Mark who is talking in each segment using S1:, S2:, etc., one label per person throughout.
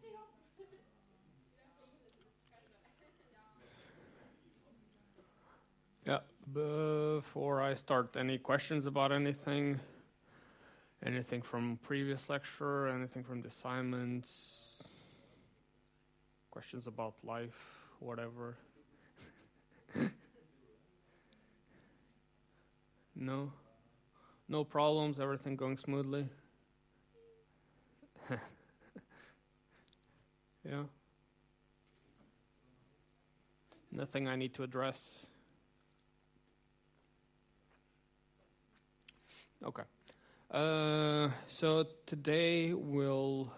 S1: Yeah, before I start, any questions about anything? Anything from previous lecture, anything from the assignments? Questions about life, whatever? No? No problems, everything going smoothly? Yeah? Nothing I need to address? Okay. So today we'll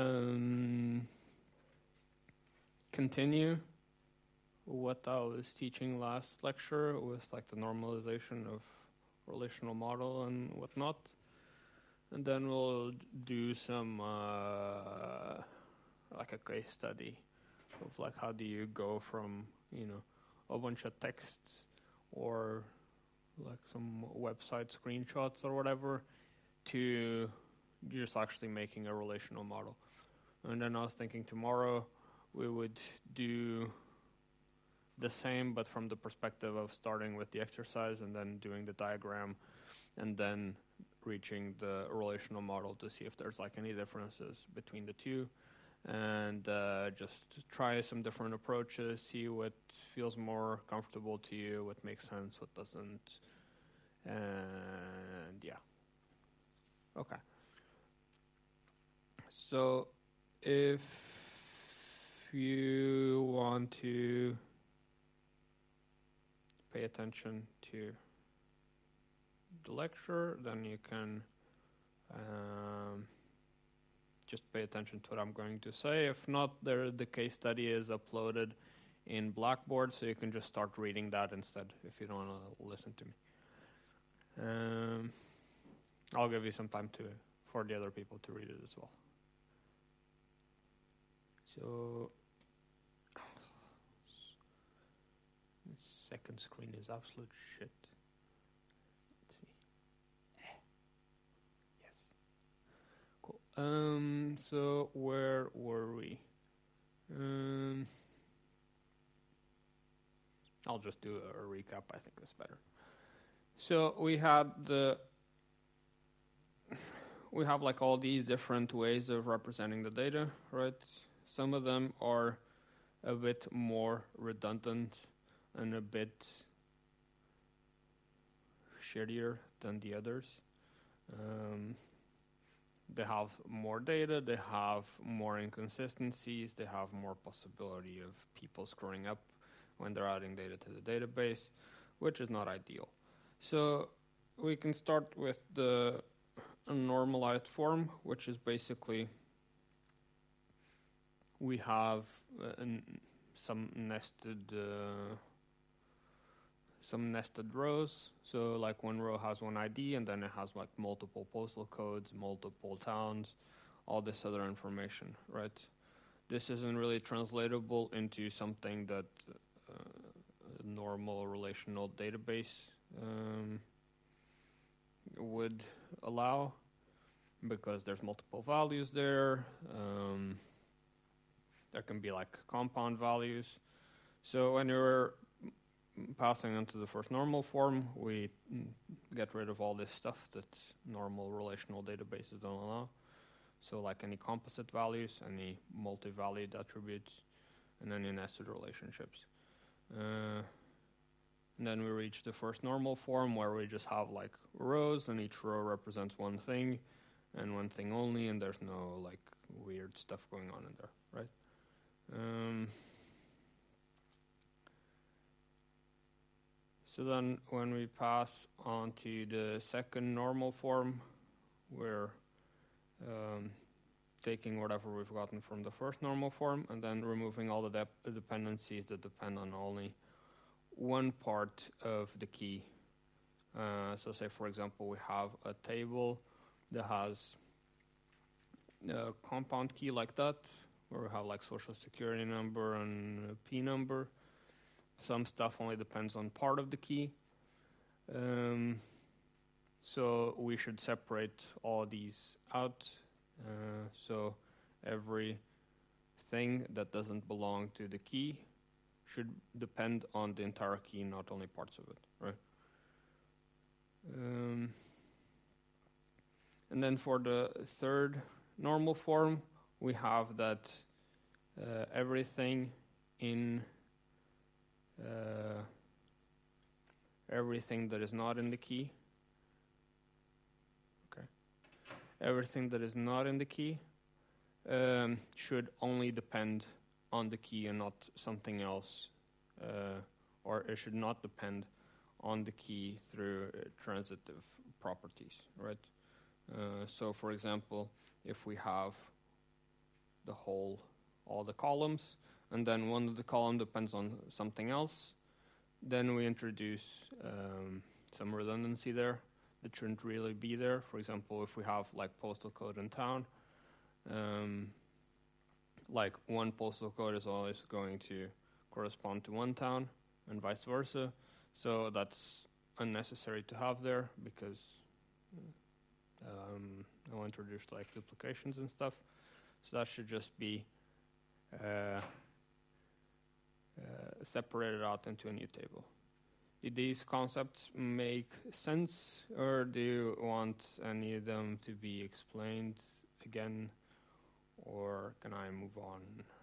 S1: continue what I was teaching last lecture with like the normalization of relational model and whatnot. And then we'll do some like a case study of like how do you go from, a bunch of texts or like some website screenshots or whatever to just actually making a relational model. And then I was thinking tomorrow we would do the same but from the perspective of starting with the exercise and then doing the diagram and then reaching the relational model to see if there's like any differences between the two and just try some different approaches, see what feels more comfortable to you, what makes sense, what doesn't, and yeah. Okay. So if you want to pay attention to the lecture, then you can just pay attention to what I'm going to say. If not, the case study is uploaded in Blackboard, so you can just start reading that instead if you don't want to listen to me. I'll give you some time for the other people to read it as well. So, second screen is absolute shit. Let's see. Yes. Cool. So where were we? I'll just do a recap. I think that's better. So we have like all these different ways of representing the data, right? Some of them are a bit more redundant and a bit shittier than the others. They have more data, they have more inconsistencies, they have more possibility of people screwing up when they're adding data to the database, which is not ideal. So we can start with the normalized form, which is basically we have some nested rows. So like one row has one ID and then it has like multiple postal codes, multiple towns, all this other information, right? This isn't really translatable into something that a normal relational database would allow, because there's multiple values there. There can be like compound values. So when you're passing into the first normal form, we get rid of all this stuff that normal relational databases don't allow. So like any composite values, any multi-valued attributes, and any nested relationships. And then we reach the first normal form where we just have like rows and each row represents one thing and one thing only, and there's no like weird stuff going on in there, right? So then when we pass on to the second normal form, we're taking whatever we've gotten from the first normal form and then removing all the dependencies that depend on only one part of the key. So say, for example, we have a table that has a compound key like that, where we have like social security number and a P number. Some stuff only depends on part of the key. So we should separate all these out. So every thing that doesn't belong to the key should depend on the entire key, not only parts of it, right? And then for the third normal form, we have that everything that is not in the key. Okay. Everything that is not in the key should only depend on the key and not something else, or it should not depend on the key through transitive properties, right? So for example, if we have all the columns, and then one of the column depends on something else, then we introduce some redundancy there that shouldn't really be there. For example, if we have like postal code in town, like one postal code is always going to correspond to one town and vice versa. So that's unnecessary to have there because I'll introduce like duplications and stuff. So that should just be separated out into a new table. Did these concepts make sense, or do you want any of them to be explained again, or can I move on?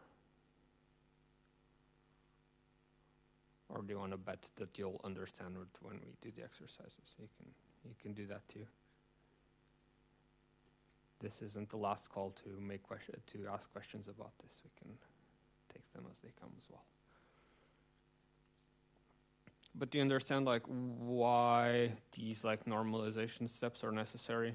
S1: Or do you want to bet that you'll understand it when we do the exercises? You can do that too. This isn't the last call to ask questions about this. We can take them as they come as well. But do you understand like why these like normalization steps are necessary?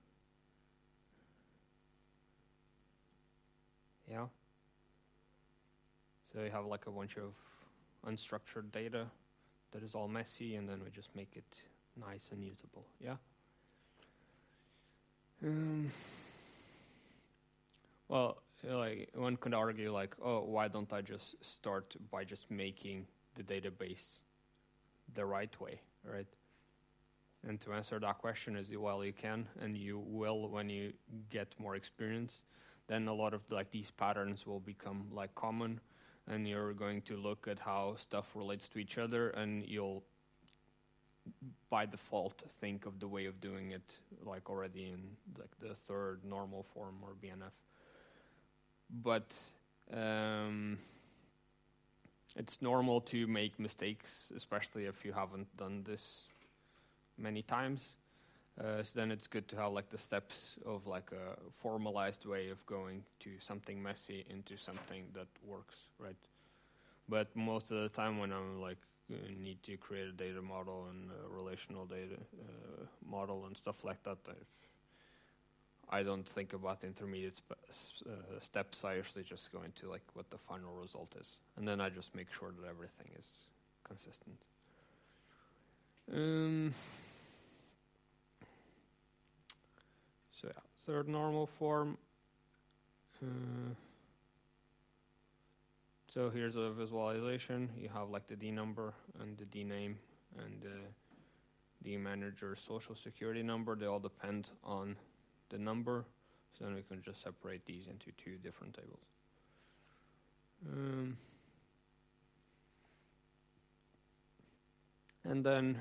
S1: Yeah. So you have like a bunch of unstructured data that is all messy, and then we just make it nice and usable. Yeah. Well, like one could argue like, oh, why don't I just start by just making the database the right way, right? And to answer that question is, well, you can, and you will when you get more experience. Then a lot of like these patterns will become like common, and you're going to look at how stuff relates to each other, and you'll by default think of the way of doing it like already in like the third normal form or BNF. But it's normal to make mistakes, especially if you haven't done this many times. So then it's good to have like the steps of like a formalized way of going to something messy into something that works, right? But most of the time when I'm like need to create a data model and a relational data model and stuff like that, I don't think about the intermediate steps. I usually just go into like what the final result is, and then I just make sure that everything is consistent. So yeah, third normal form. So here's a visualization. You have like the D number and the D name and the manager's social security number. They all depend on the number. So then we can just separate these into two different tables. And then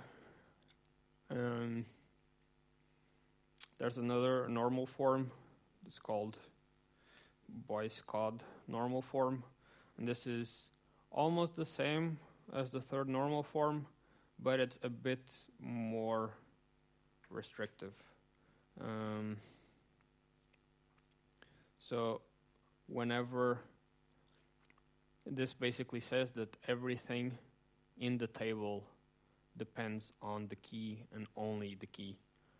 S1: there's another normal form. It's called Boyce-Codd normal form. And this is almost the same as the third normal form, but it's a bit more restrictive. So whenever this basically says that everything in the table depends on the key and only the key.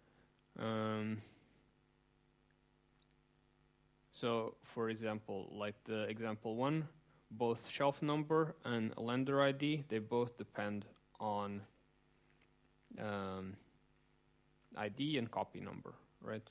S1: So for example, like the example 1, both shelf number and lender ID, they both depend on ID and copy number, right?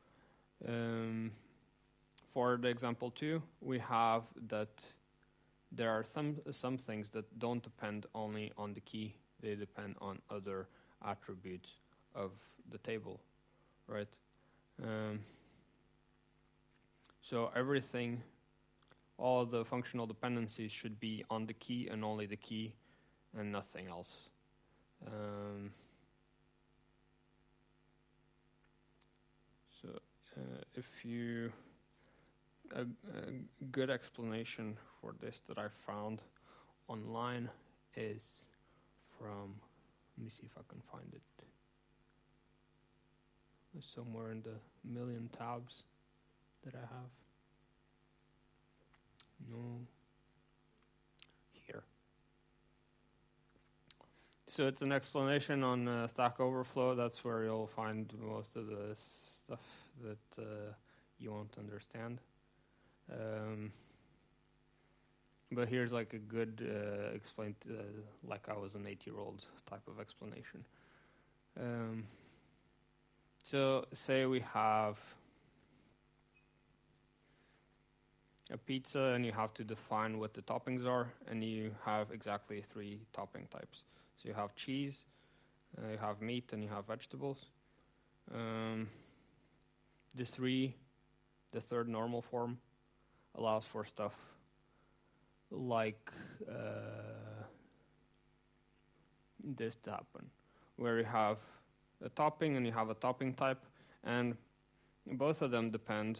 S1: For the example 2, we have that there are some things that don't depend only on the key, they depend on other attributes of the table, right? So everything, all the functional dependencies should be on the key and only the key and nothing else. If you a good explanation for this that I found online is from, let me see if I can find it. It's somewhere in the million tabs that I have. No. Here. So it's an explanation on Stack Overflow. That's where you'll find most of the stuff that you won't understand. But here's like a good explained, like I was an 8-year-old type of explanation. So say we have a pizza and you have to define what the toppings are, and you have exactly 3 topping types. So you have cheese, you have meat, and you have vegetables. The third normal form allows for stuff like this to happen, where you have a topping and you have a topping type, and both of them depend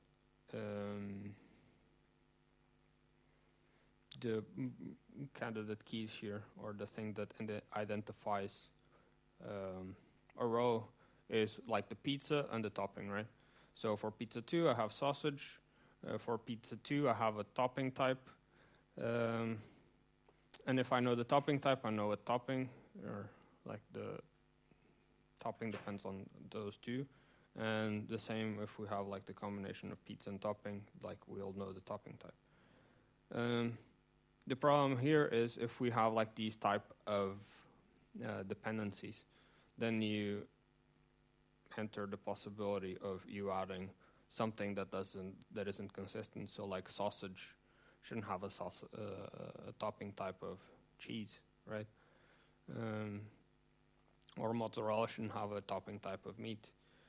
S1: the candidate keys here, or the thing that identifies a row, is like the pizza and the topping, right? So for pizza 2, I have sausage. For pizza 2, I have a topping type. And if I know the topping type, I know a topping, or like the topping depends on those two. And the same if we have like the combination of pizza and topping, like we'll know the topping type. The problem here is if we have like these type of dependencies, then you enter the possibility of you adding something that isn't consistent. So like sausage shouldn't have a topping type of cheese, right? Or mozzarella shouldn't have a topping type of meat.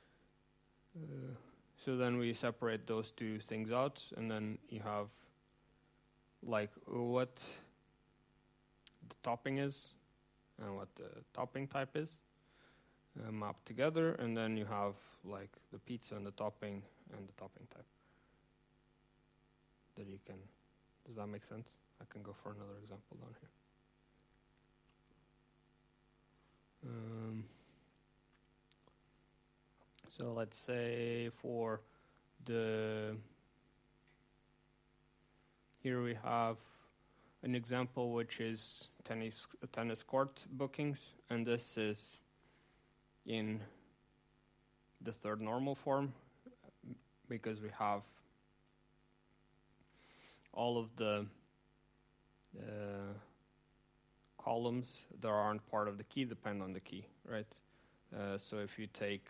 S1: So then we separate those two things out, and then you have like what the topping is and what the topping type is mapped together, and then you have like the pizza and the topping and the topping type that you can. Does that make sense? I can go for another example down here. So let's say for here we have an example which is tennis court bookings, and this is in the third normal form because we have all of the columns that aren't part of the key depend on the key, right? So if you take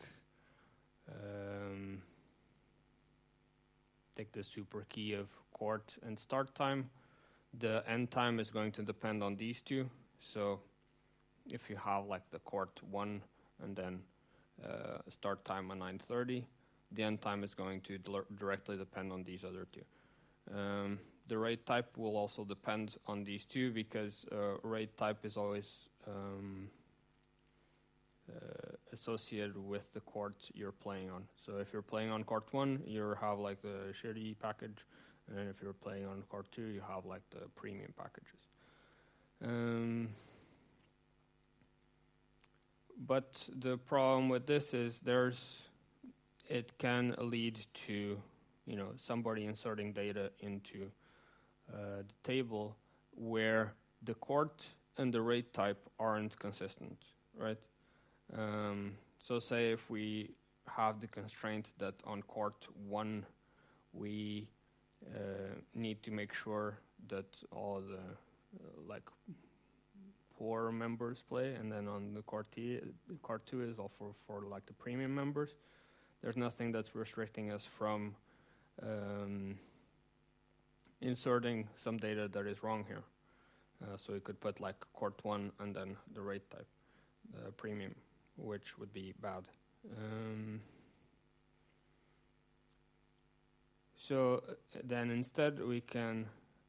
S1: the super key of court and start time, the end time is going to depend on these two. So if you have like the court 1 and then start time at 9:30, the end time is going to directly depend on these other two. The rate type will also depend on these two because rate type is always associated with the court you're playing on. So if you're playing on court 1, you have like the shitty package, and if you're playing on court 2, you have like the premium packages. But the problem with this is it can lead to somebody inserting data into the table where the court and the rate type aren't consistent, right? So say if we have the constraint that on court 1 we need to make sure that all the poor members play, and then on the court 2 is all for like the premium members. There's nothing that's restricting us from inserting some data that is wrong here. So we could put like court 1 and then the rate type, premium, which would be bad. So then instead we can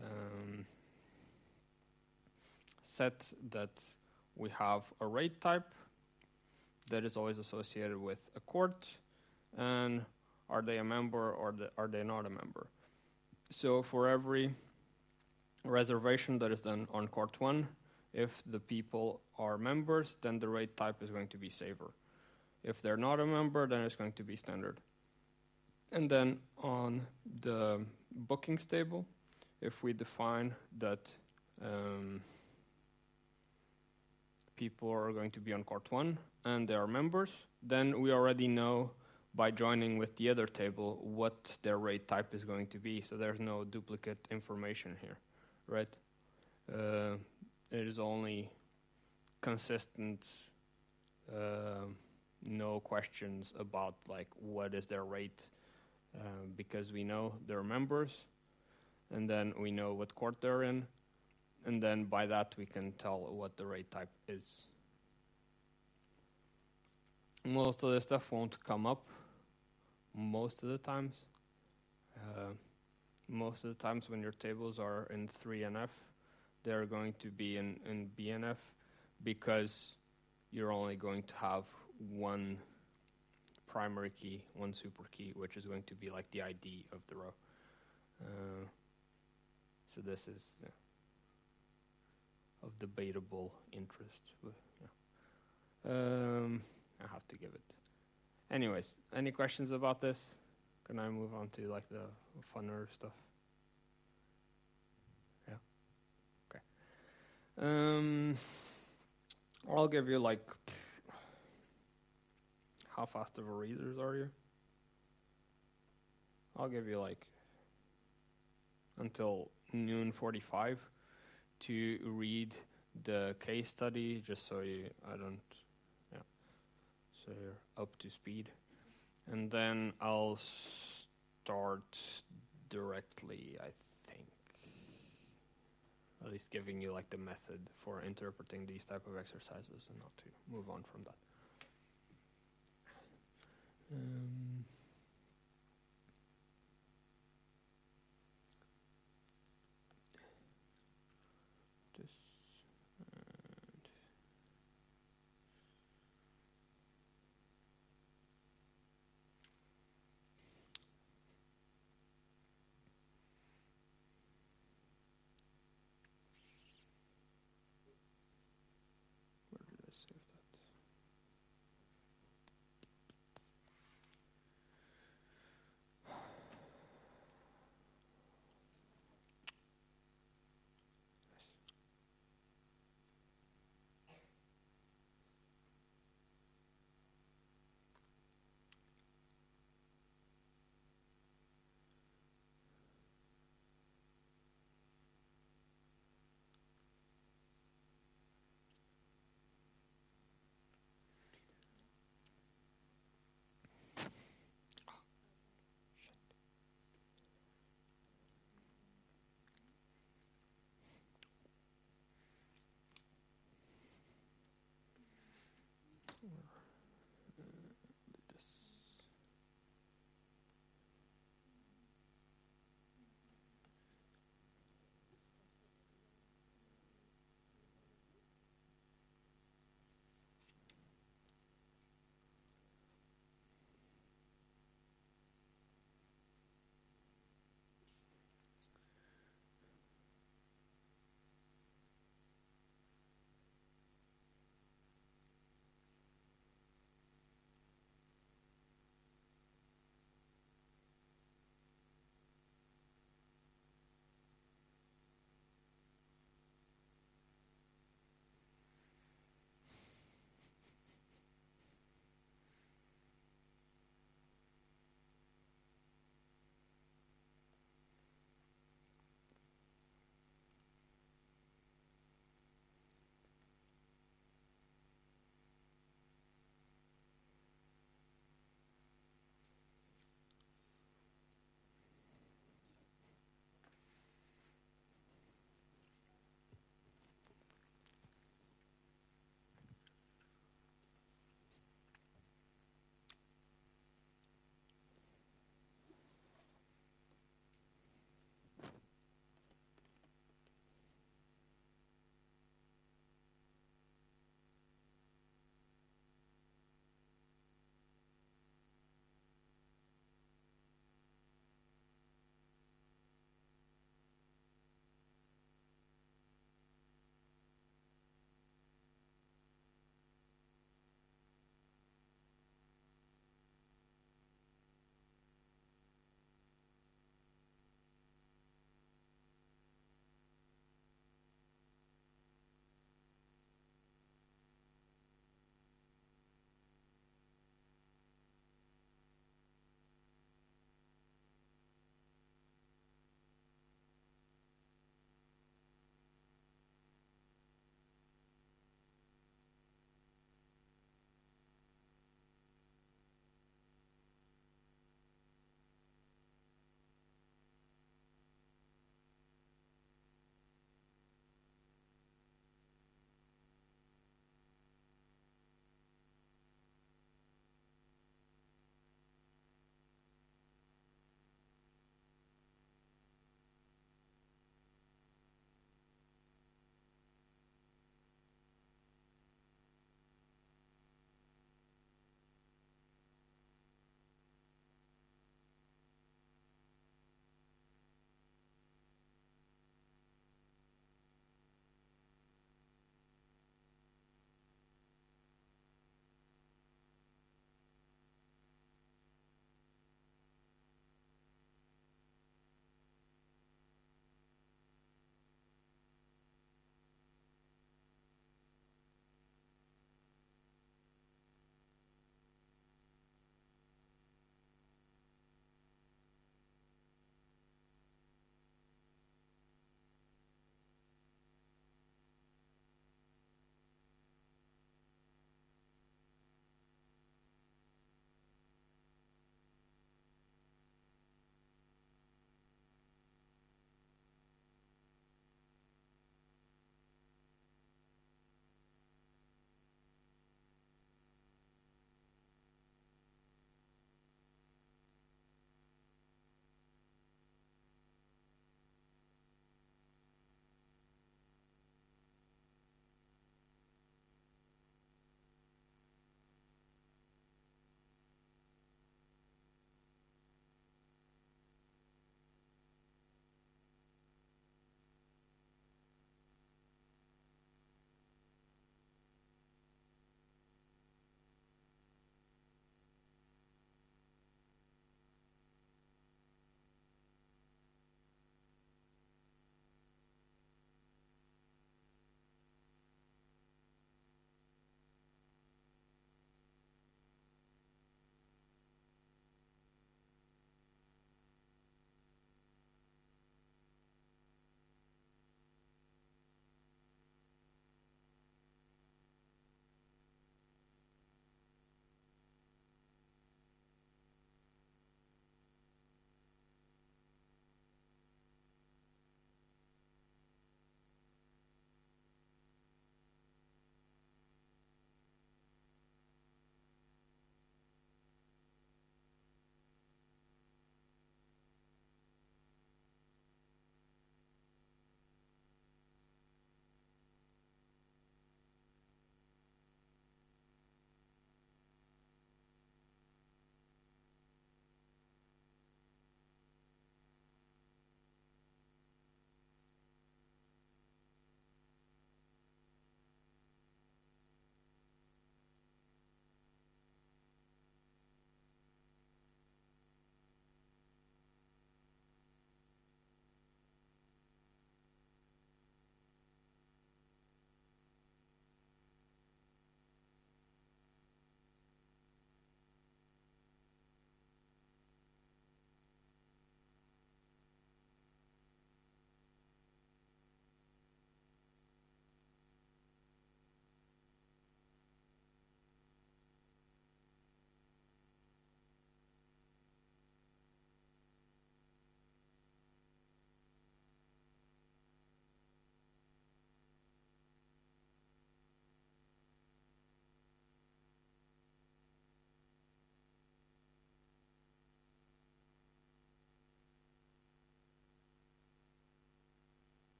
S1: set that we have a rate type that is always associated with a court, and are they a member or are they not a member? So for every reservation that is done on court 1, if the people are members, then the rate type is going to be saver. If they're not a member, then it's going to be standard. And then on the bookings table, if we define that people are going to be on court 1 and they are members, then we already know by joining with the other table what their rate type is going to be. So there's no duplicate information here, right? It is only consistent, no questions about like what is their rate, because we know they're members, and then we know what court they're in, and then by that we can tell what the rate type is. Most of the stuff won't come up most of the times. Most of the times when your tables are in 3NF, they're going to be in BNF, because you're only going to have one primary key, one super key, which is going to be like the ID of the row. So this is of debatable interest. I have to give it. Anyways, any questions about this? Can I move on to like the funner stuff? Yeah. Okay. I'll give you like, how fast of a readers are you? I'll give you like until noon 45 to read the case study, just so so you're up to speed. And then I'll start directly, I think. At least giving you like the method for interpreting these type of exercises, and not to move on from that.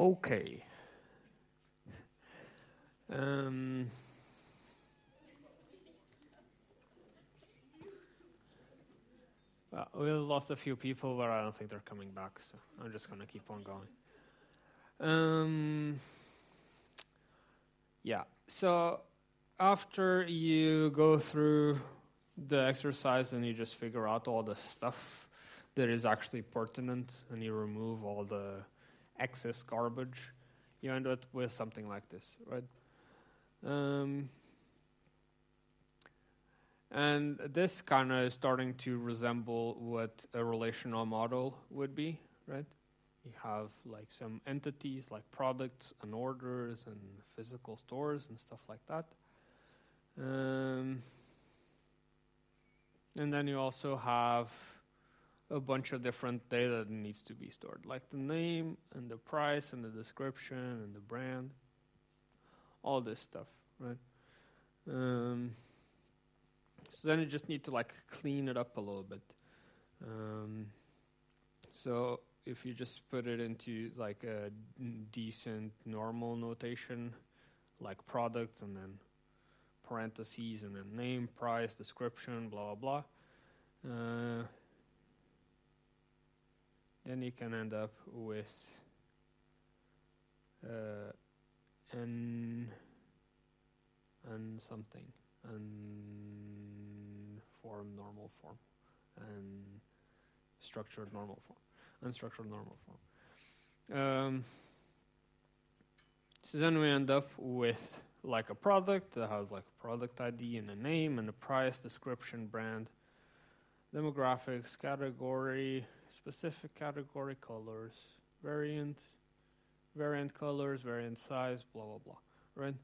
S1: Okay. Well, we lost a few people, but I don't think they're coming back, so I'm just going to keep on going. Yeah, so after you go through the exercise and you just figure out all the stuff that is actually pertinent and you remove all the excess garbage, you end up with something like this, right? And this kind of is starting to resemble what a relational model would be, right? You have like some entities like products and orders and physical stores and stuff like that. And then you also have a bunch of different data that needs to be stored, like the name and the price and the description and the brand, all this stuff, right? So then you just need to like clean it up a little bit. So if you just put it into like a decent normal notation, like products and then parentheses and then name, price, description, blah, blah, blah, then you can end up with n something, and form, normal form, and structured normal form, unstructured normal form. So then we end up with like a product that has like a product ID and a name and a price, description, brand, demographics, category, specific category, colors, variant colors, variant size, blah, blah, blah, right?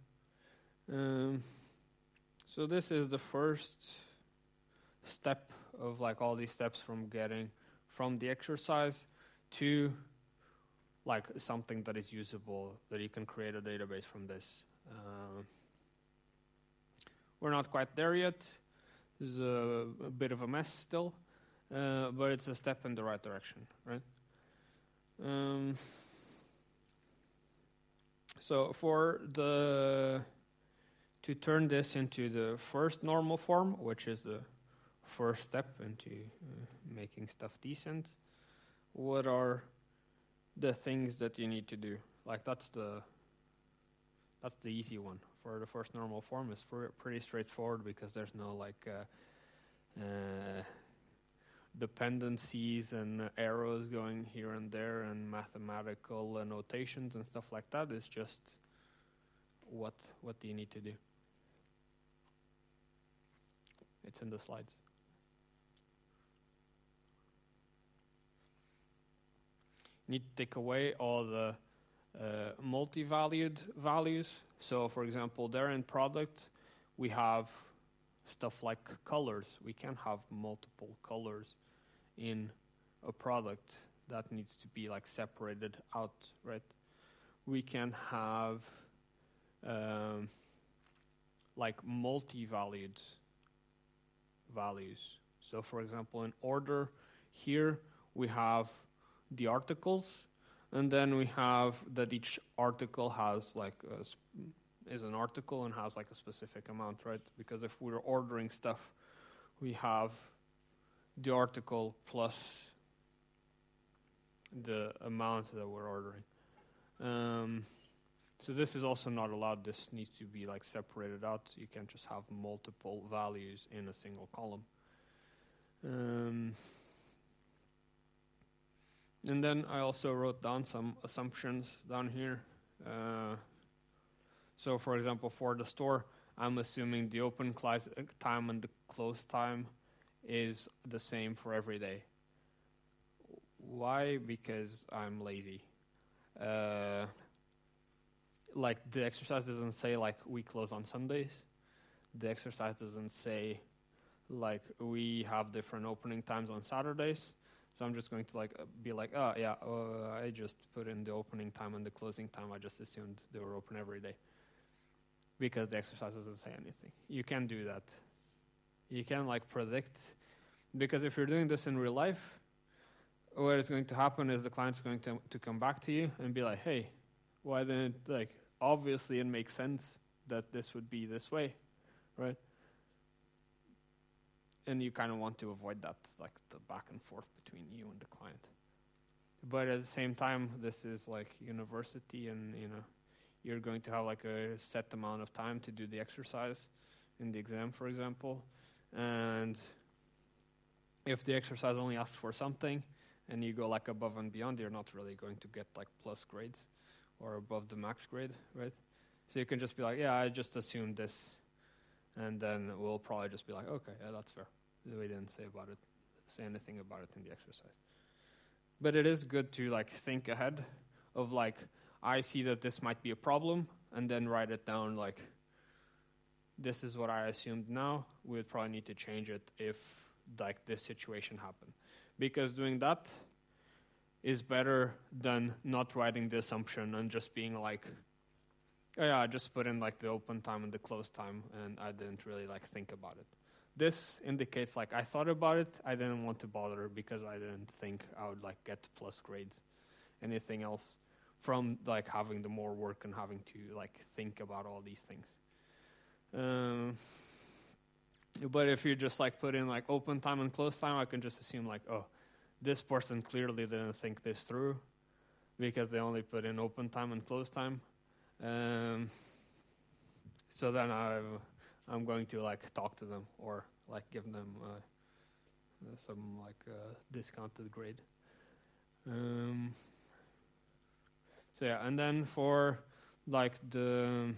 S1: So this is the first step of like all these steps from getting from the exercise to like something that is usable, that you can create a database from this. We're not quite there yet. This is a bit of a mess still, but it's a step in the right direction, right? So to turn this into the first normal form, which is the first step into making stuff decent, what are the things that you need to do? Like that's the easy one. For the first normal form, it's pretty straightforward because there's no like dependencies and arrows going here and there and mathematical notations and stuff like that. It's just what do you need to do? It's in the slides. You need to take away all the multi-valued values. So, for example, there in product, we have stuff like colors. We can have multiple colors in a product. That needs to be like separated out, right? We can have like multi-valued values. So, for example, in order here we have the articles, and then we have that each article has like is an article and has like a specific amount, right? Because if we're ordering stuff, we have the article plus the amount that we're ordering. So this is also not allowed. This needs to be like separated out. You can't just have multiple values in a single column. And then I also wrote down some assumptions down here. So for example, for the store, I'm assuming the open time and the close time is the same for every day. Why? Because I'm lazy. Like the exercise doesn't say like we close on Sundays. The exercise doesn't say like we have different opening times on Saturdays. So I'm just going to like be like, oh yeah, I just put in the opening time and the closing time. I just assumed they were open every day because the exercise doesn't say anything. You can't do that. You can like predict, because if you're doing this in real life, what is going to happen is the client's going to come back to you and be like, hey, Why didn't, like, obviously it makes sense that this would be this way, right? And you kind of want to avoid that, like the back and forth between you and the client. But at the same time, this is like university, and you're going to have like a set amount of time to do the exercise in the exam, for example. And if the exercise only asks for something and you go like above and beyond, you're not really going to get like plus grades or above the max grade, right? So you can just be like, yeah, I just assumed this, and then we'll probably just be like, okay, yeah, that's fair. We didn't say anything about it in the exercise. But it is good to like think ahead of like, I see that this might be a problem, and then write it down like, this is what I assumed now. We would probably need to change it if like this situation happened. Because doing that is better than not writing the assumption and just being like, oh yeah, I just put in like the open time and the close time, and I didn't really like think about it. This indicates like I thought about it, I didn't want to bother because I didn't think I would like get plus grades. Anything else from like having the more work and having to like think about all these things. But if you just like put in like open time and close time, I can just assume like, oh, this person clearly didn't think this through because they only put in open time and close time. So then I'm going to like talk to them or like give them some like discounted grade. So yeah, and then for like the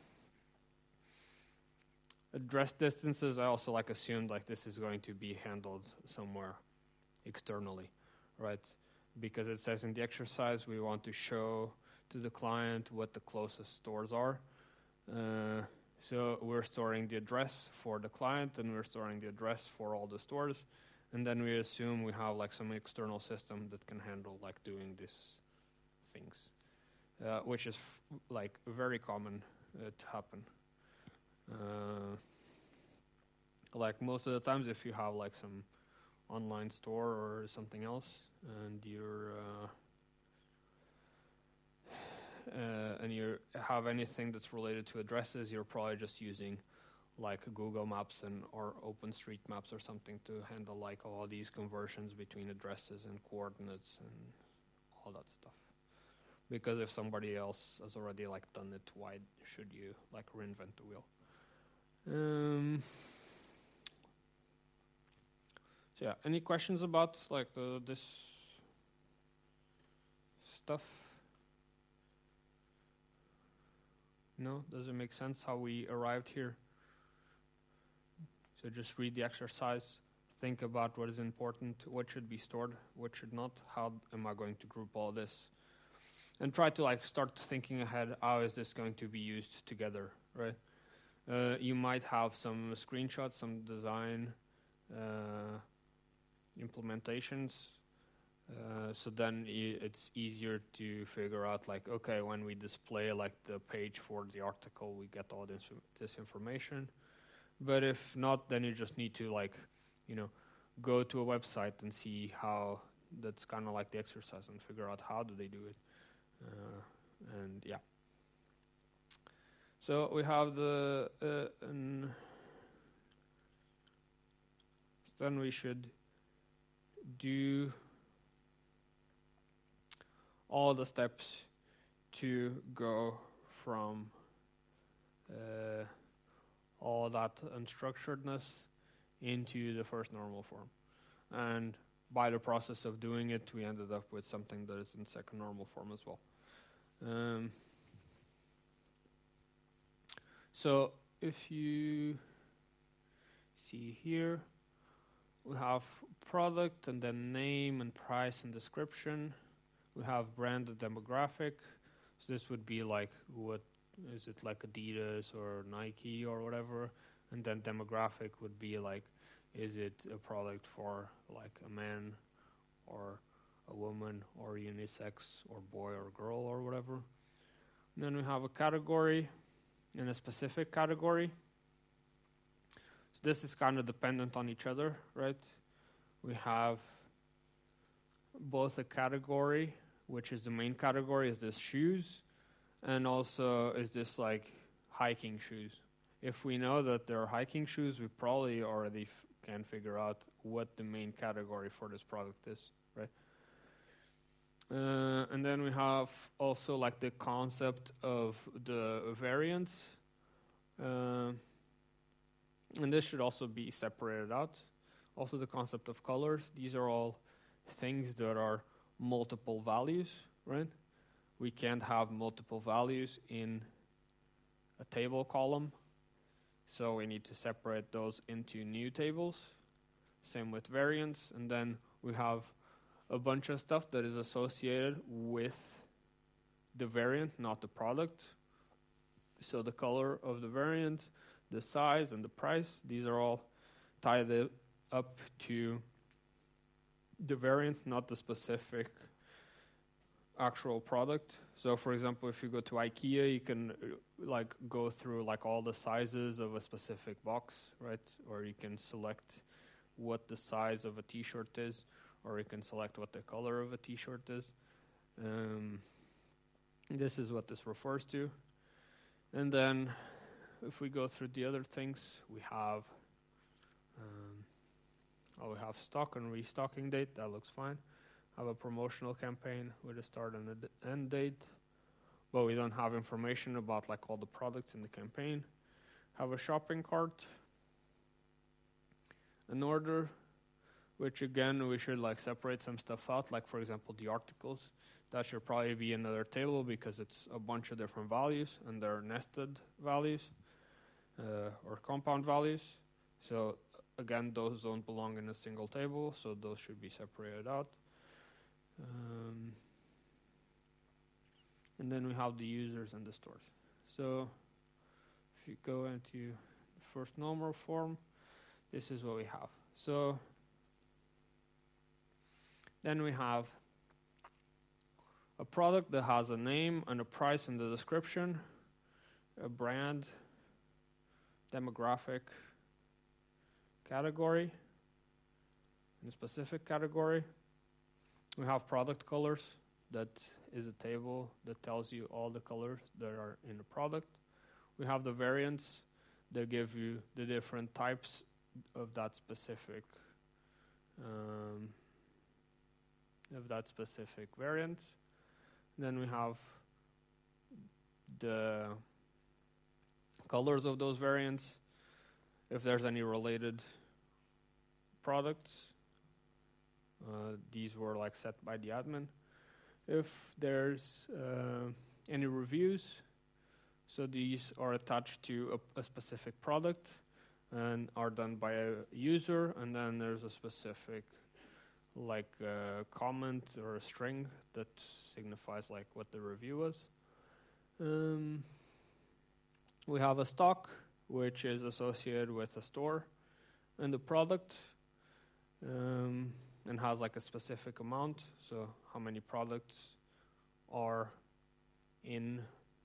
S1: address distances, I also like assumed like this is going to be handled somewhere externally, right? Because it says in the exercise we want to show to the client what the closest stores are. So we're storing the address for the client, and we're storing the address for all the stores, and then we assume we have like some external system that can handle like doing these things, which is like very common to happen. Like most of the times, if you have like some online store or something else, and you have anything that's related to addresses, you're probably just using like Google Maps or OpenStreetMaps or something to handle like all these conversions between addresses and coordinates and all that stuff. Because if somebody else has already like done it, why should you like reinvent the wheel? So yeah, any questions about like this stuff? No? Does it make sense how we arrived here? So just read the exercise, think about what is important, what should be stored, what should not, how am I going to group all this? And try to like start thinking ahead, how is this going to be used together, right? You might have some screenshots, some design implementations, so then it's easier to figure out like, okay, when we display like the page for the article, we get all this information. But if not, then you just need to like, go to a website and see how. That's kind of like the exercise, and figure out how do they do it. And yeah. So we have then we should do all the steps to go from all that unstructuredness into the first normal form. And by the process of doing it, we ended up with something that is in second normal form as well. So if you see here, we have product and then name and price and description. We have brand and demographic. So this would be like, what is it, like Adidas or Nike or whatever? And then demographic would be like, is it a product for like a man or a woman or unisex or boy or girl or whatever? And then we have a category and a specific category. So this is kind of dependent on each other, right? We have both a category, which is the main category, is this shoes, And also, is this like hiking shoes? If we know that they're hiking shoes, we probably already can figure out what the main category for this product is, right? And then we have also like the concept of the variants. And this should also be separated out. Also the concept of colors. These are all things that are multiple values, right? We can't have multiple values in a table column, so we need to separate those into new tables. Same with variants, and then we have a bunch of stuff that is associated with the variant, not the product. So the color of the variant, the size, and the price, these are all tied up to the variant, not the specific actual product. So for example, if you go to IKEA, you can like go through like all the sizes of a specific box, right? Or you can select what the size of a t-shirt is, or you can select what the color of a t-shirt is. This is what this refers to. And then if we go through the other things, we have stock and restocking date. That looks fine. Have a promotional campaign with a start and an end date, but we don't have information about like all the products in the campaign. Have a shopping cart, an order, which again we should like separate some stuff out, like for example the articles. That should probably be another table because it's a bunch of different values and they're nested values or compound values. So again, those don't belong in a single table, so those should be separated out. And then we have the users and the stores. So if you go into the first normal form, this is what we have. So then we have a product that has a name and a price in the description, a brand, demographic, category, and a specific category. We have product colors. That is a table that tells you all the colors that are in the product. We have the variants that give you the different types of that specific variant. Then we have the colors of those variants, if there's any related products. These were like set by the admin. If there's any reviews, so these are attached to a specific product and are done by a user, and then there's a specific like comment or a string that signifies like what the review was. We have a stock, which is associated with a store and the product, and has like a specific amount. So how many products are in,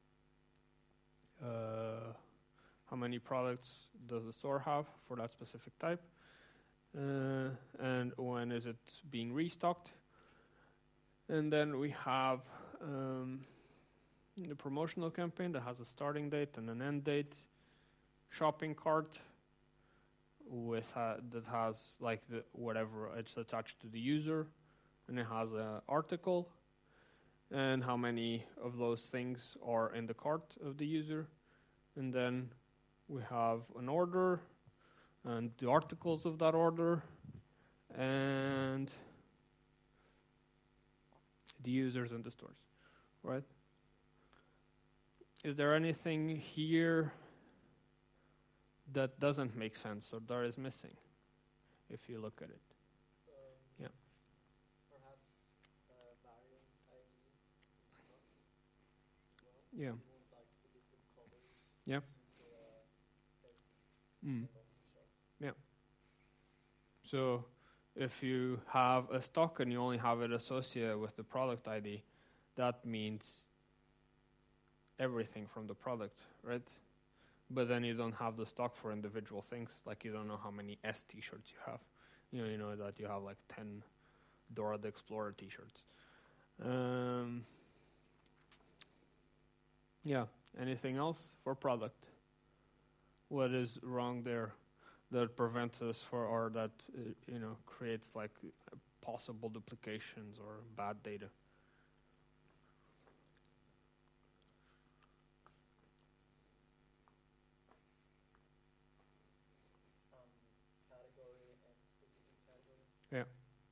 S1: how many products does the store have for that specific type, and when is it being restocked. And then we have the promotional campaign that has a starting date and an end date, shopping cart with that has like the whatever it's attached to the user, and it has an article and how many of those things are in the cart of the user. And then we have an order and the articles of that order and the users and the stores, right? Is there anything here that doesn't make sense or that is missing if you look at it? Yeah.
S2: Perhaps variant ID and stuff.
S1: Yeah.
S2: Like the different colors.
S1: Yeah. Yeah. So if you have a stock and you only have it associated with the product ID, that means everything from the product, right? But then you don't have the stock for individual things, like you don't know how many S t-shirts you have. You know that you have like 10 Dora the Explorer t-shirts. Yeah. Anything else for product? What is wrong there that prevents us for, or that creates like possible duplications or bad data?
S2: Category and specific category.
S1: Yeah.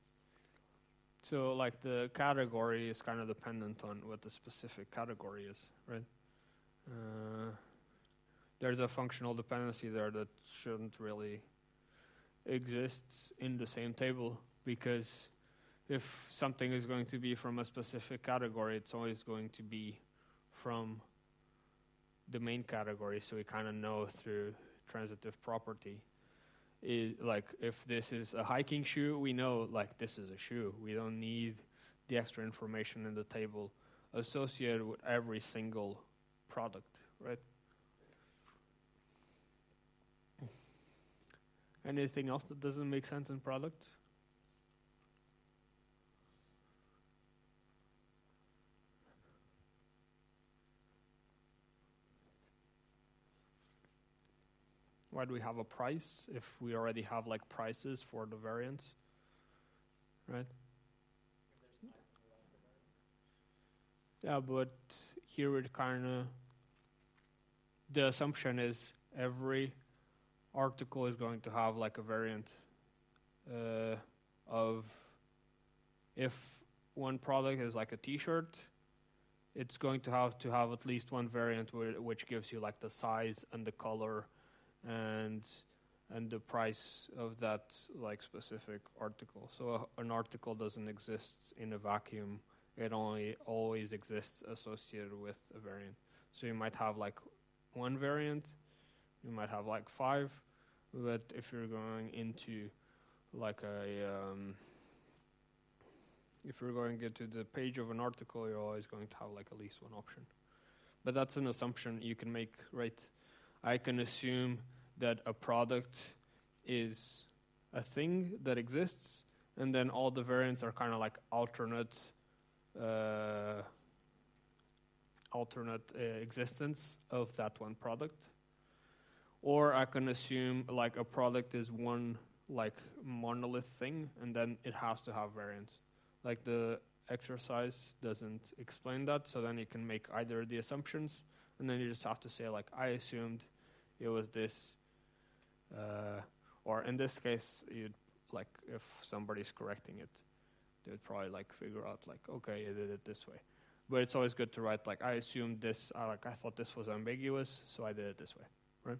S1: So like the category is kind of dependent on what the specific category is, right? There's a functional dependency there that shouldn't really exist in the same table, because if something is going to be from a specific category, it's always going to be from the main category. So we kind of know through transitive property. Like if this is a hiking shoe, we know like this is a shoe. We don't need the extra information in the table associated with every single product, right? Anything else that doesn't make sense in product? Why do we have a price if we already have like prices for the variants, right? Yeah, but here it kind of, the assumption is every article is going to have like a variant of, if one product is like a t-shirt, it's going to have at least one variant which gives you like the size and the color and the price of that like specific article. So an article doesn't exist in a vacuum. It only always exists associated with a variant. So you might have like one variant, you might have like 5, but if you're going into like if you're going into the page of an article, you're always going to have like at least one option. But that's an assumption you can make, right? I can assume that a product is a thing that exists, and then all the variants are kind of like alternate existence of that one product. Or I can assume like a product is one like monolith thing, and then it has to have variants. Like the exercise doesn't explain that, so then you can make either the assumptions, and then you just have to say like, I assumed it was this, or in this case, you'd like if somebody's correcting it, they would probably like figure out like, okay, you did it this way. But it's always good to write like, I assumed this, I thought this was ambiguous, so I did it this way, right?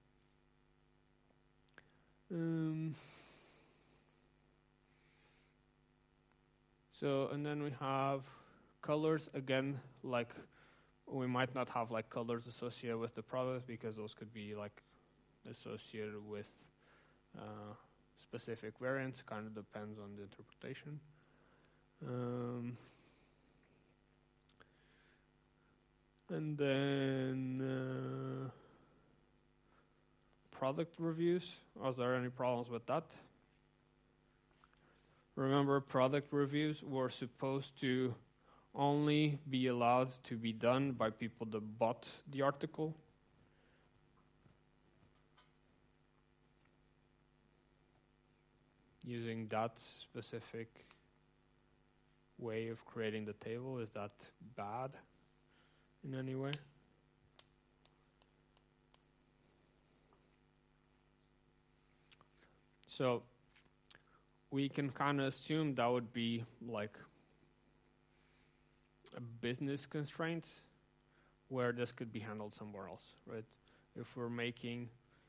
S1: So, and then we have colors again, like we might not have like colors associated with the product because those could be like associated with specific variants, kind of depends on the interpretation. And then product reviews. Was there any problems with that? Remember, product reviews were supposed to only be allowed to be done by people that bought the article. Using that specific way of creating the table, is that bad in any way? So we can kind of assume that would be like a business constraint where this could be handled somewhere else, right? If we're making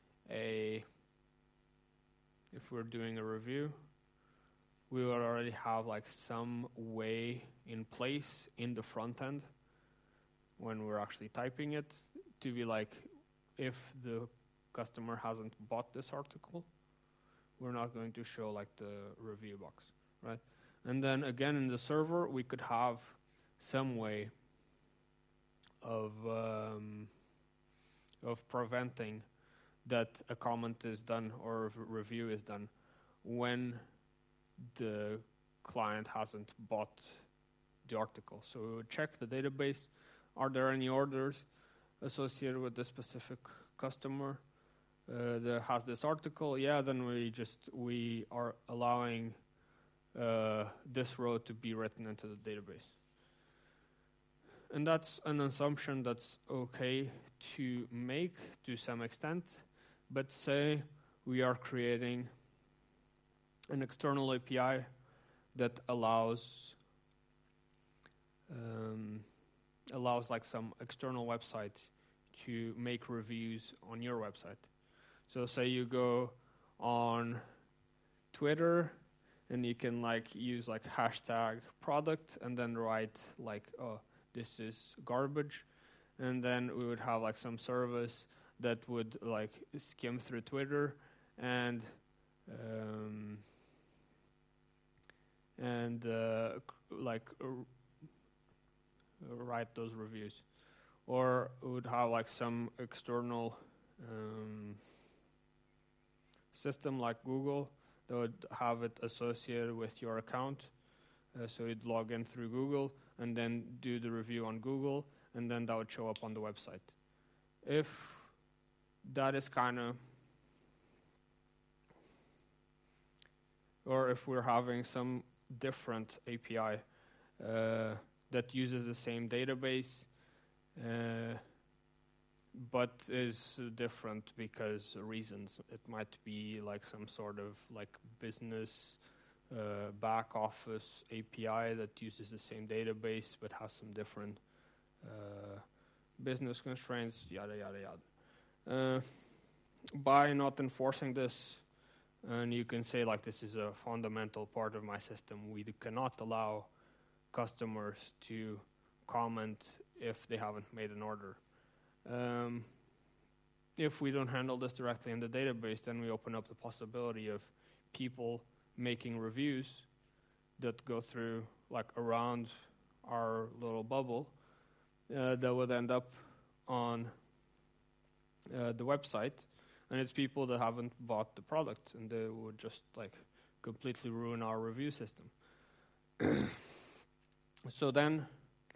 S1: if we're doing a review, we would already have like some way in place in the front end when we're actually typing it to be like, if the customer hasn't bought this article, we're not going to show like the review box, right? And then again in the server, we could have some way of preventing that a comment is done or a review is done when the client hasn't bought the article. So we would check the database, are there any orders associated with this specific customer that has this article? Yeah, then we are allowing this row to be written into the database. And that's an assumption that's okay to make to some extent, but say we are creating an external API that allows like some external website to make reviews on your website. So say you go on Twitter and you can like use like hashtag product and then write like, oh, this is garbage, and then we would have like some service that would like skim through Twitter and write those reviews. Or we would have like some external system like Google that would have it associated with your account. So you'd log in through Google and then do the review on Google, and then that would show up on the website. If that is kind of, or if we're having some different API that uses the same database, but is different because reasons. It might be like some sort of like business back office API that uses the same database but has some different business constraints, yada, yada, yada. By not enforcing this, and you can say like this is a fundamental part of my system, we cannot allow customers to comment if they haven't made an order. If we don't handle this directly in the database, then we open up the possibility of people making reviews that go through like around our little bubble that would end up on the website, and it's people that haven't bought the product, and they would just like completely ruin our review system. So then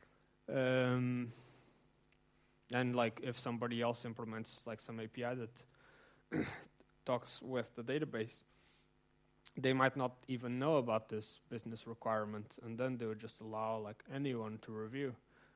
S1: and like if somebody else implements like some API that talks with the database, they might not even know about this business requirement, and then they would just allow like anyone to review.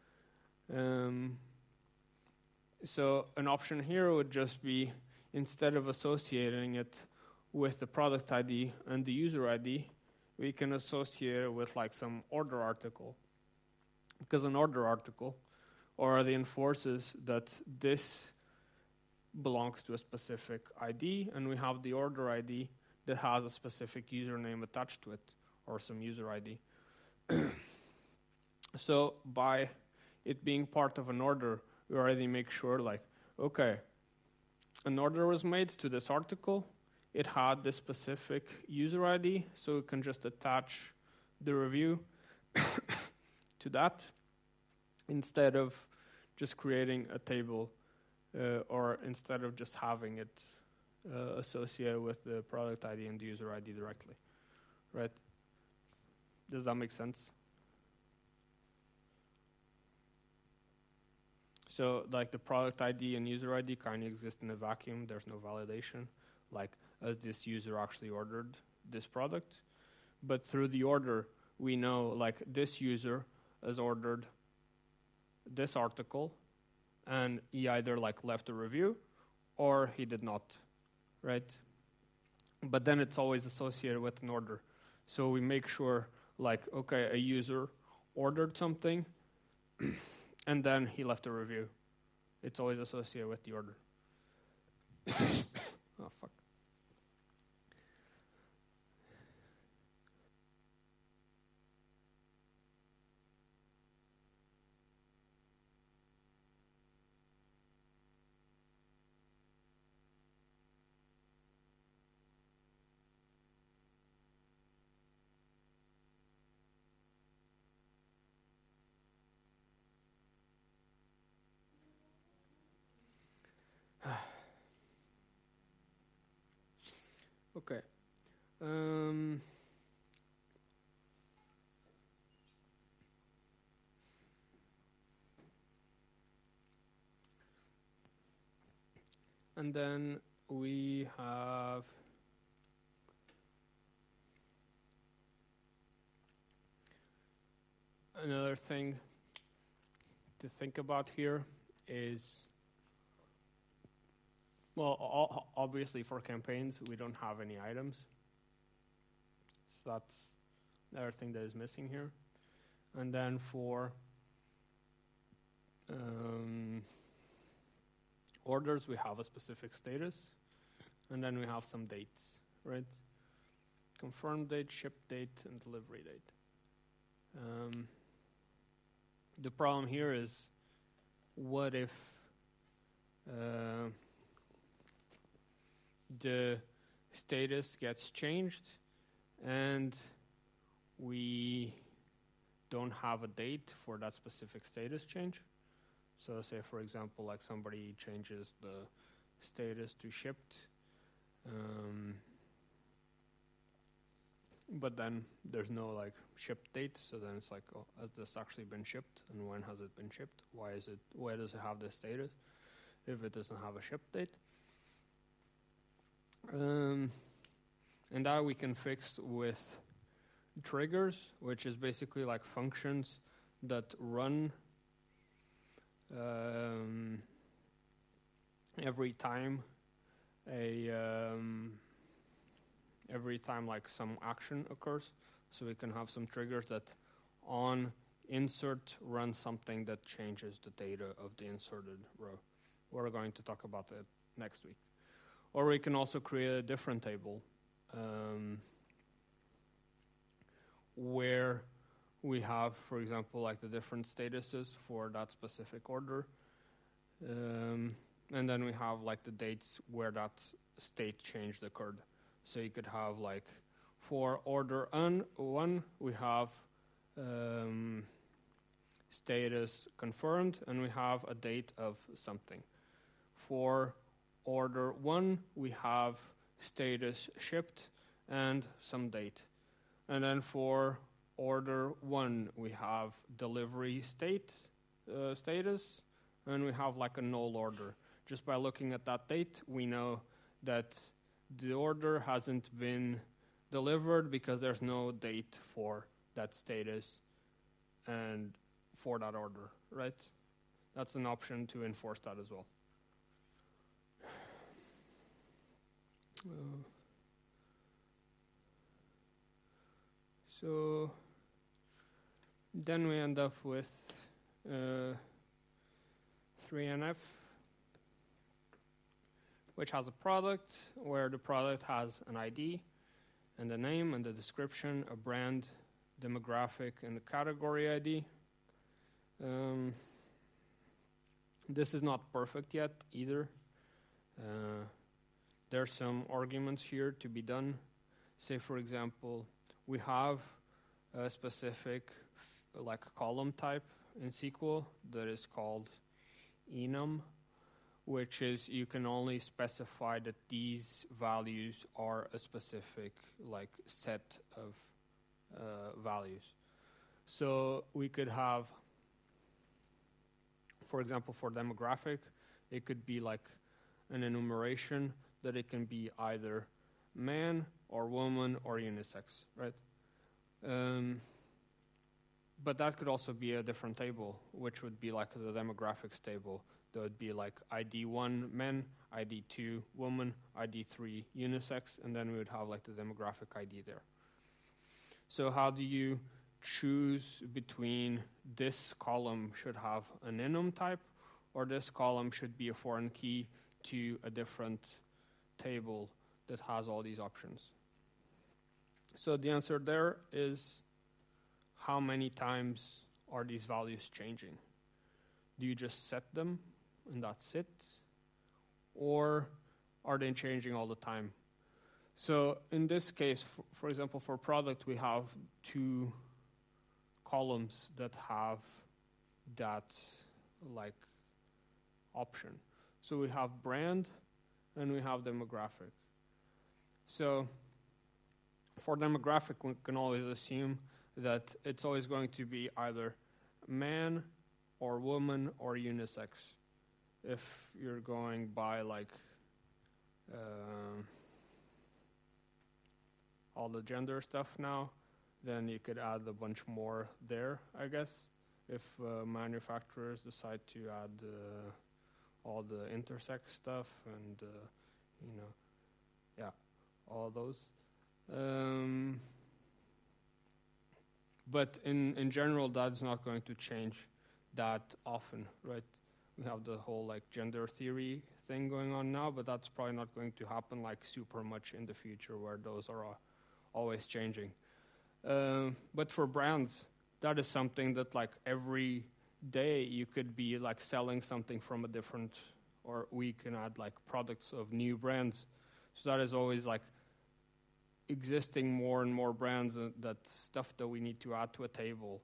S1: So an option here would just be, instead of associating it with the product ID and the user ID, we can associate it with like some order article. Because an order article already enforces that this belongs to a specific ID, and we have the order ID that has a specific username attached to it, or some user ID. So by it being part of an order, we already make sure like, okay, an order was made to this article, it had this specific user ID, so we can just attach the review to that, instead of just creating a table, or instead of just having it associated with the product ID and the user ID directly, right? Does that make sense? So like the product ID and user ID kind of exist in a vacuum. There's no validation, like as this user actually ordered this product. But through the order, we know like this user has ordered this article, and he either like left a review or he did not, right? But then it's always associated with an order. So we make sure like, okay, a user ordered something and then he left a review. It's always associated with the order. Oh, fuck. Okay. And then we have another thing to think about here is, well, obviously for campaigns, we don't have any items. So that's another thing that is missing here. And then for orders, we have a specific status. And then we have some dates, right? Confirm date, ship date, and delivery date. The problem here is, what if the status gets changed and we don't have a date for that specific status change? So say, for example, like somebody changes the status to shipped, but then there's no like ship date, so then it's like, oh, has this actually been shipped, and when has it been shipped? Why does it have this status if it doesn't have a ship date? And that we can fix with triggers, which is basically like functions that run every time like some action occurs. So we can have some triggers that on insert run something that changes the data of the inserted row. We're going to talk about that next week. Or we can also create a different table where we have, for example, like the different statuses for that specific order. And then we have like the dates where that state change occurred. So you could have like, for order 1, we have status confirmed, and we have a date of something. For order 1, we have status shipped and some date. And then for order 1, we have delivery status, and we have like a null order. Just by looking at that date, we know that the order hasn't been delivered because there's no date for that status and for that order, right? That's an option to enforce that as well. So then we end up with 3NF, which has a product where the product has an ID and the name and the description, a brand, demographic, and a category ID. This is not perfect yet either. There's some arguments here to be done. Say, for example, we have a specific like column type in SQL that is called enum, which is you can only specify that these values are a specific like set of values. So we could have, for example, for demographic, it could be like an enumeration that it can be either man or woman or unisex, right? But that could also be a different table, which would be like the demographics table. That would be like ID1 men, ID2 woman, ID3 unisex, and then we would have like the demographic ID there. So how do you choose between this column should have an enum type, or this column should be a foreign key to a different table that has all these options? So the answer there is, how many times are these values changing? Do you just set them and that's it? Or are they changing all the time? So in this case, for example, for product, we have 2 columns that have that like option. So we have brand and we have demographic. So for demographic, we can always assume that it's always going to be either man or woman or unisex if you're going by like all the gender stuff now, then you could add a bunch more there, I guess, if manufacturers decide to add all the intersex stuff and, all those. But in general, that's not going to change that often, right? We have the whole like gender theory thing going on now, but that's probably not going to happen like super much in the future where those are always changing. But for brands, that is something that like every day you could be like selling something from a different, or we can add like products of new brands. So that is always like existing more and more brands, that stuff that we need to add to a table,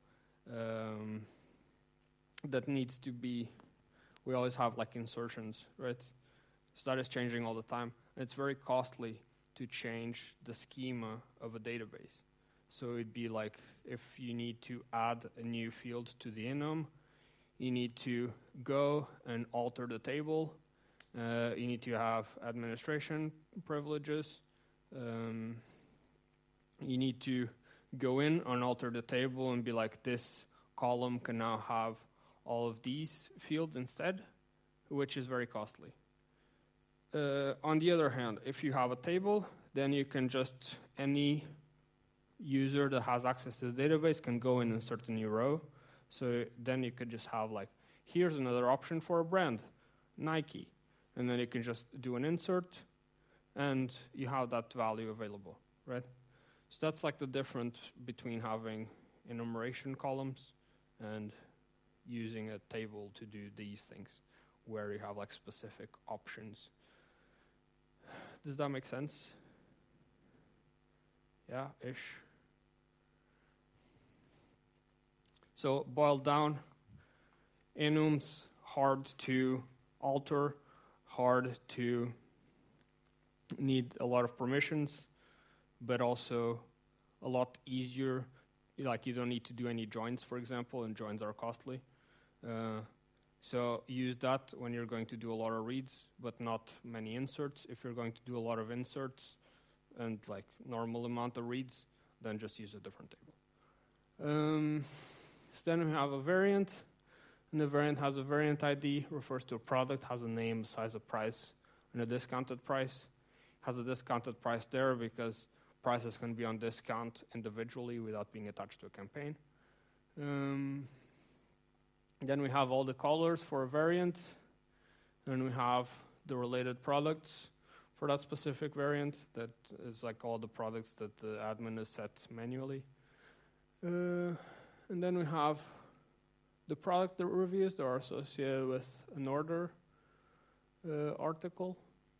S1: that needs to be, we always have like insertions, right? So that is changing all the time. It's very costly to change the schema of a database. So it'd be like if you need to add a new field to the enum, you need to go and alter the table. You need to have administration privileges. You need to go in and alter the table and be like, this column can now have all of these fields instead, which is very costly. On the other hand, if you have a table, then you can just, any user that has access to the database can go in and insert a new row. So then you could just have like, here's another option for a brand, Nike. And then you can just do an insert and you have that value available, right? So that's like the difference between having enumeration columns and using a table to do these things, where you have like specific options. Does that make sense? Yeah, ish. So boiled down, enums, hard to alter, hard to need a lot of permissions, but also a lot easier. Like you don't need to do any joins, for example, and joins are costly. So use that when you're going to do a lot of reads, but not many inserts. If you're going to do a lot of inserts and like normal amount of reads, then just use a different table. So then we have a variant, and the variant has a variant ID, refers to a product, has a name, size, a price, and a discounted price. Has a discounted price there because prices can be on discount individually without being attached to a campaign. Then we have all the colors for a variant, and we have the related products for that specific variant. That is like all the products that the admin has set manually. And then we have the product reviews that are associated with an order article.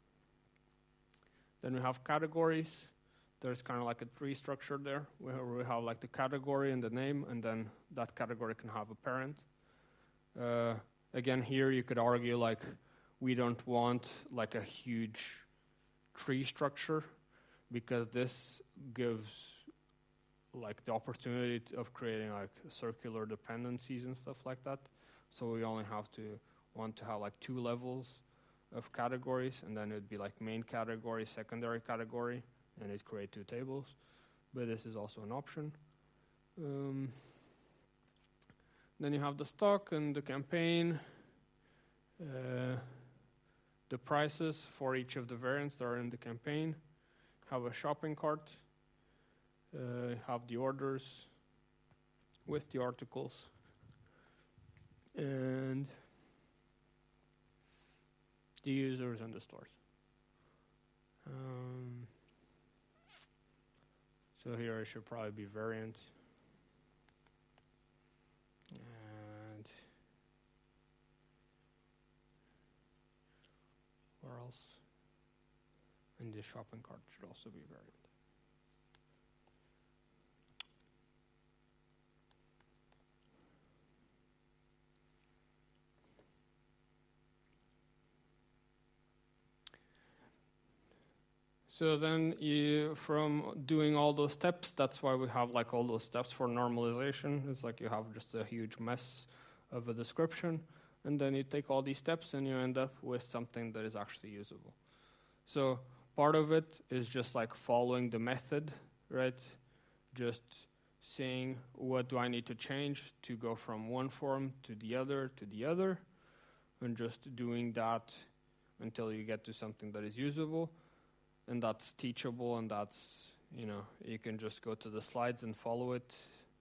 S1: Then we have categories. There's kind of like a tree structure there, where we have like the category and the name, and then that category can have a parent. Again, here you could argue like we don't want like a huge tree structure, because this gives like the opportunity of creating like circular dependencies and stuff like that. So we only want to have like 2 levels of categories, and then it'd be like main category, secondary category, and it'd create 2 tables. But this is also an option. Then you have the stock and the campaign, the prices for each of the variants that are in the campaign, have a shopping cart, have the orders with the articles, and the users and the stores. So here it should probably be variant. And where else? And the shopping cart should also be variant. So then from doing all those steps, that's why we have like all those steps for normalization. It's like you have just a huge mess of a description, and then you take all these steps and you end up with something that is actually usable. So part of it is just like following the method, right? Just saying, what do I need to change to go from one form to the other, and just doing that until you get to something that is usable, and that's teachable, and that's, you can just go to the slides and follow it.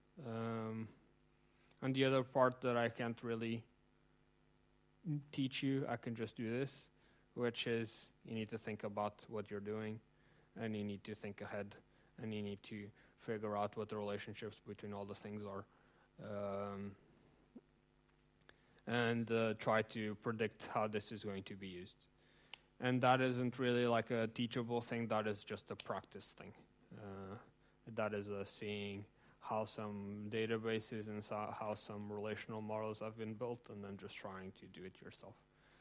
S1: And the other part that I can't really teach you, I can just do this, which is you need to think about what you're doing, and you need to think ahead, and you need to figure out what the relationships between all the things are, and try to predict how this is going to be used. And that isn't really like a teachable thing, that is just a practice thing. That is seeing how some databases and how some relational models have been built, and then just trying to do it yourself.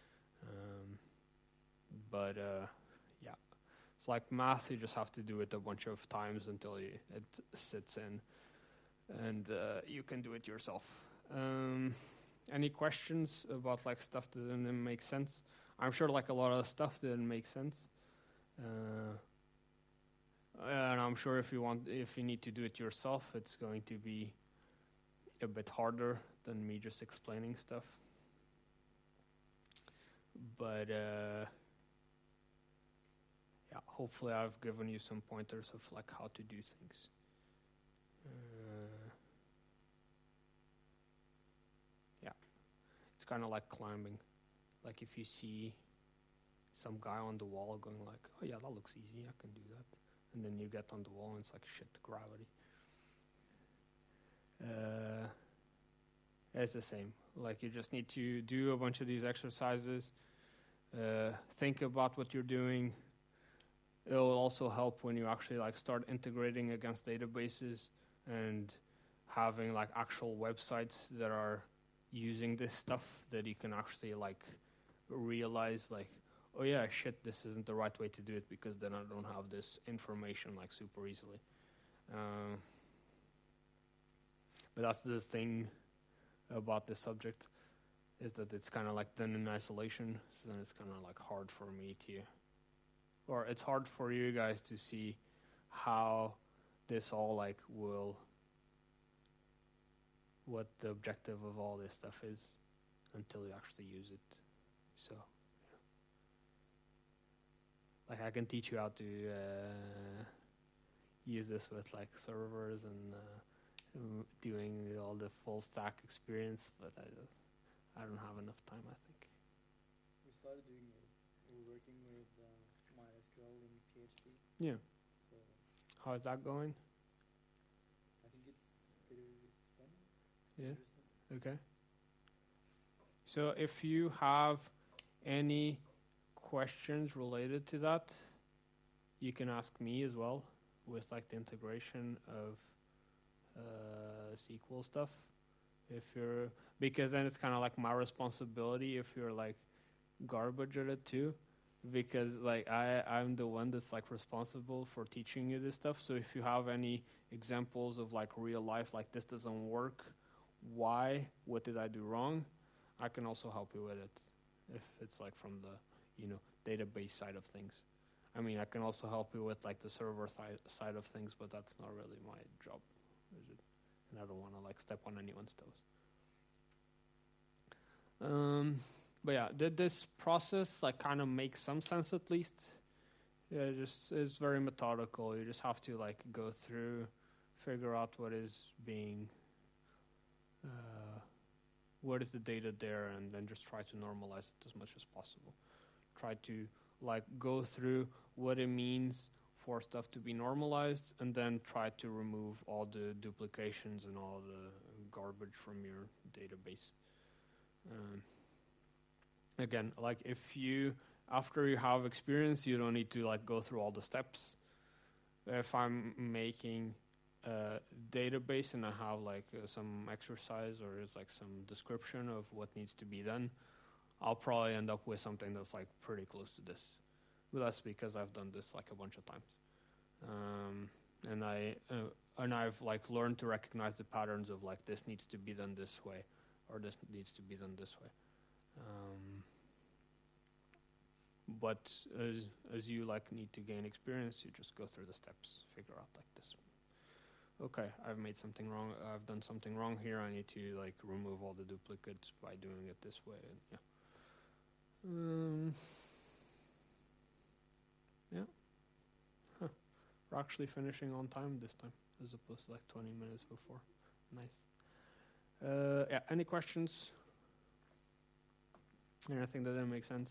S1: But yeah, it's like math, you just have to do it a bunch of times until it sits in, and you can do it yourself. Any questions about like stuff that didn't make sense? I'm sure like a lot of stuff didn't make sense. And I'm sure if you need to do it yourself, it's going to be a bit harder than me just explaining stuff. But yeah, hopefully I've given you some pointers of like how to do things. Yeah, it's kind of like climbing. Like if you see some guy on the wall going like, oh yeah, that looks easy, I can do that. And then you get on the wall and it's like, shit, gravity. It's the same. Like you just need to do a bunch of these exercises, think about what you're doing. It will also help when you actually like start integrating against databases and having like actual websites that are using this stuff, that you can actually like realize like, oh yeah, shit, this isn't the right way to do it, because then I don't have this information like super easily. But that's the thing about this subject, is that it's kind of like done in isolation, so then it's kind of like hard for me to, or it's hard for you guys to see how this all like will, what the objective of all this stuff is until you actually use it. So like I can teach you how to use this with like servers and doing all the full stack experience, but I don't have enough time, I think.
S2: We started doing it. We're working with MySQL and PHP.
S1: Yeah.
S2: So
S1: How is that going?
S2: I think it's fun.
S1: Yeah.
S2: Interesting.
S1: Okay. So if you have any questions related to that, you can ask me as well with like the integration of SQL stuff. Because then it's kind of like my responsibility if you're like garbage at it too, because like I'm the one that's like responsible for teaching you this stuff. So if you have any examples of like real life, like this doesn't work, why, what did I do wrong, I can also help you with it if it's like from the database side of things. I mean, I can also help you with like the server side of things, but that's not really my job, is it? And I don't want to like step on anyone's toes. But yeah, did this process like kind of make some sense at least? Yeah, it's very methodical. You just have to like go through, figure out what is being, what is the data there, and then just try to normalize it as much as possible. Try to like go through what it means for stuff to be normalized, and then try to remove all the duplications and all the garbage from your database. Again, like after you have experience, you don't need to like go through all the steps. If I'm making a database and I have like some exercise or it's like some description of what needs to be done, I'll probably end up with something that's like pretty close to this. But that's because I've done this like a bunch of times. And I've like learned to recognize the patterns of like this needs to be done this way, or this needs to be done this way. But as you like need to gain experience, you just go through the steps, figure out like this. Okay, I've made something wrong. I've done something wrong here. I need to like remove all the duplicates by doing it this way. And yeah. Huh. We're actually finishing on time this time, as opposed to like 20 minutes before. Nice. Yeah. Any questions? Anything that didn't make sense?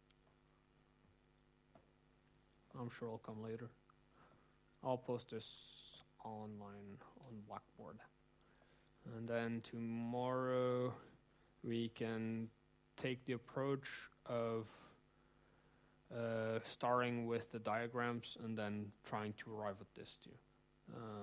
S1: I'm sure it'll come later. I'll post this online on Blackboard. And then tomorrow we can take the approach of starting with the diagrams and then trying to arrive at this too.